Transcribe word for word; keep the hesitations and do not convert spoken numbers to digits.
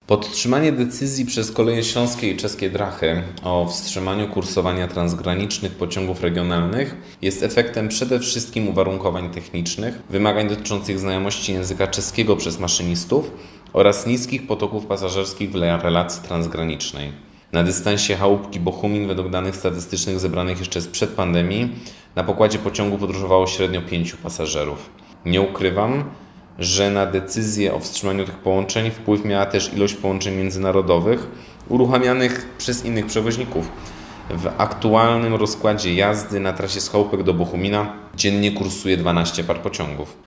Podtrzymanie decyzji przez Koleje Śląskie i Czeskie Drachy o wstrzymaniu kursowania transgranicznych pociągów regionalnych jest efektem przede wszystkim uwarunkowań technicznych, wymagań dotyczących znajomości języka czeskiego przez maszynistów oraz niskich potoków pasażerskich w relacji transgranicznej. Na dystansie Chałupki-Bochumin według danych statystycznych zebranych jeszcze sprzed pandemii na pokładzie pociągu podróżowało średnio pięciu pasażerów. Nie ukrywam, że na decyzję o wstrzymaniu tych połączeń wpływ miała też ilość połączeń międzynarodowych uruchamianych przez innych przewoźników. W aktualnym rozkładzie jazdy na trasie z Chałupek do Bochumina dziennie kursuje dwanaście par pociągów.